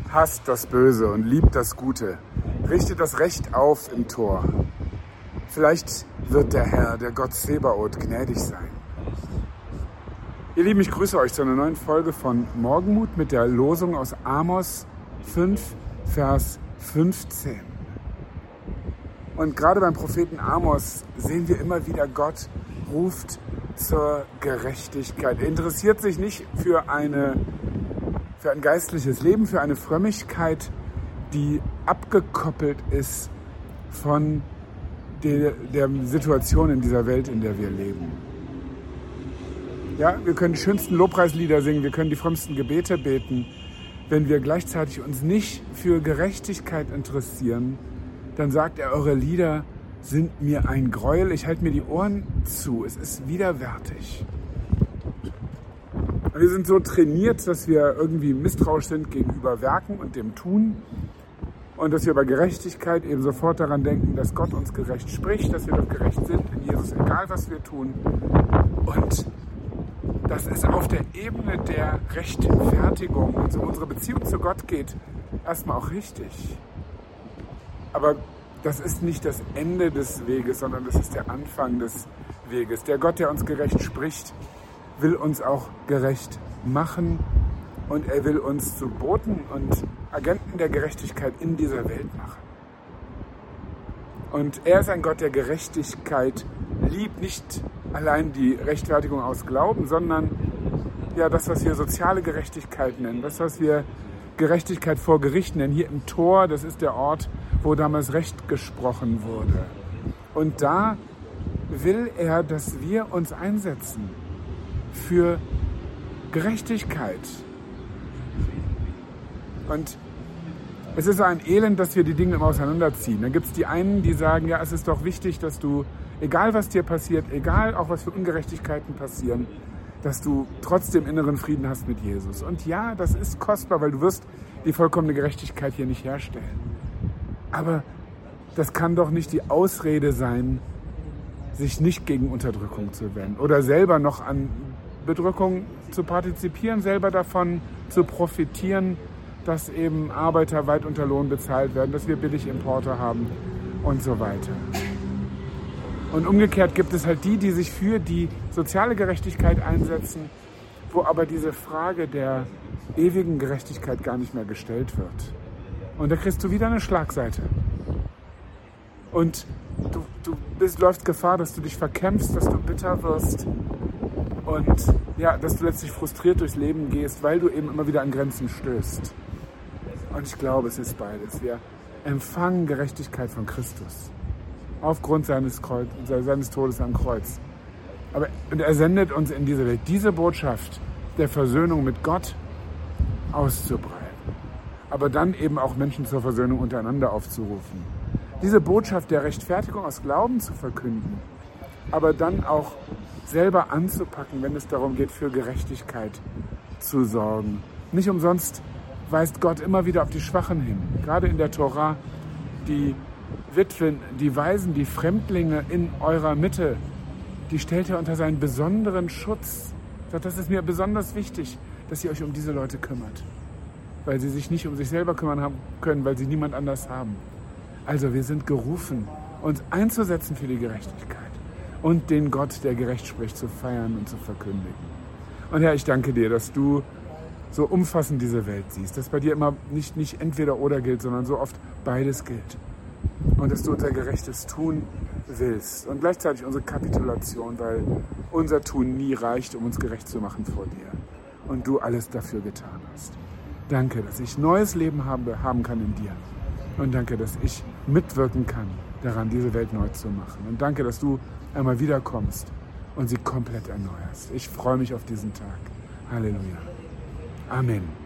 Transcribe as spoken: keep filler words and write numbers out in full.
hasst das Böse und liebt das Gute. Richtet das Recht auf im Tor. Vielleicht wird der Herr, der Gott Zebaoth, gnädig sein. Ihr Lieben, ich grüße euch zu einer neuen Folge von Morgenmut mit der Losung aus Amos fünf, Vers fünfzehn. Und gerade beim Propheten Amos sehen wir immer wieder, Gott ruft zur Gerechtigkeit. Er interessiert sich nicht für, eine, für ein geistliches Leben, für eine Frömmigkeit, die abgekoppelt ist von der, der Situation in dieser Welt, in der wir leben. Ja, wir können die schönsten Lobpreislieder singen, wir können die frömmsten Gebete beten. Wenn wir gleichzeitig uns nicht für Gerechtigkeit interessieren, dann sagt er, eure Lieder sind mir ein Gräuel, ich halte mir die Ohren zu, es ist widerwärtig. Wir sind so trainiert, dass wir irgendwie misstrauisch sind gegenüber Werken und dem Tun und dass wir bei Gerechtigkeit eben sofort daran denken, dass Gott uns gerecht spricht, dass wir doch gerecht sind in Jesus, egal was wir tun. Und das ist auf der Ebene der Rechtfertigung, wenn es um unsere Beziehung zu Gott geht, erstmal auch richtig. Aber das ist nicht das Ende des Weges, sondern das ist der Anfang des Weges. Der Gott, der uns gerecht spricht, will uns auch gerecht machen und er will uns zu Boten und Agenten der Gerechtigkeit in dieser Welt machen. Und er ist ein Gott, der Gerechtigkeit liebt, nicht allein die Rechtfertigung aus Glauben, sondern ja, das, was wir soziale Gerechtigkeit nennen, das, was wir Gerechtigkeit vor Gericht nennen. Hier im Tor, das ist der Ort, wo damals Recht gesprochen wurde. Und da will er, dass wir uns einsetzen für Gerechtigkeit. Und es ist so ein Elend, dass wir die Dinge immer auseinanderziehen. Dann gibt es die einen, die sagen, ja, es ist doch wichtig, dass du, egal was dir passiert, egal auch was für Ungerechtigkeiten passieren, dass du trotzdem inneren Frieden hast mit Jesus. Und ja, das ist kostbar, weil du wirst die vollkommene Gerechtigkeit hier nicht herstellen. Aber das kann doch nicht die Ausrede sein, sich nicht gegen Unterdrückung zu wenden oder selber noch an Bedrückung zu partizipieren, selber davon zu profitieren, dass eben Arbeiter weit unter Lohn bezahlt werden, dass wir Billigimporte haben und so weiter. Und umgekehrt gibt es halt die, die sich für die soziale Gerechtigkeit einsetzen, wo aber diese Frage der ewigen Gerechtigkeit gar nicht mehr gestellt wird. Und da kriegst du wieder eine Schlagseite. Und du, du bist, läufst Gefahr, dass du dich verkämpfst, dass du bitter wirst und ja, dass du letztlich frustriert durchs Leben gehst, weil du eben immer wieder an Grenzen stößt. Und ich glaube, es ist beides. Wir empfangen Gerechtigkeit von Christus aufgrund seines, Kreuz, seines Todes am Kreuz. Aber und er sendet uns in diese Welt, diese Botschaft der Versöhnung mit Gott auszubreiten. Aber dann eben auch Menschen zur Versöhnung untereinander aufzurufen. Diese Botschaft der Rechtfertigung aus Glauben zu verkünden, aber dann auch selber anzupacken, wenn es darum geht, für Gerechtigkeit zu sorgen. Nicht umsonst weist Gott immer wieder auf die Schwachen hin. Gerade in der Tora, die Witwen, die Waisen, die Fremdlinge in eurer Mitte, die stellt er unter seinen besonderen Schutz. Sagt, das ist mir besonders wichtig, dass ihr euch um diese Leute kümmert. Weil sie sich nicht um sich selber kümmern haben können, weil sie niemand anders haben. Also wir sind gerufen, uns einzusetzen für die Gerechtigkeit und den Gott, der gerecht spricht, zu feiern und zu verkündigen. Und Herr, ich danke dir, dass du so umfassend diese Welt siehst, dass bei dir immer nicht, nicht entweder oder gilt, sondern so oft beides gilt. Und dass du unser gerechtes Tun willst und gleichzeitig unsere Kapitulation, weil unser Tun nie reicht, um uns gerecht zu machen vor dir. Und du alles dafür getan hast. Danke, dass ich neues Leben habe, haben kann in dir. Und danke, dass ich mitwirken kann, daran diese Welt neu zu machen. Und danke, dass du einmal wiederkommst und sie komplett erneuerst. Ich freue mich auf diesen Tag. Halleluja. Amen.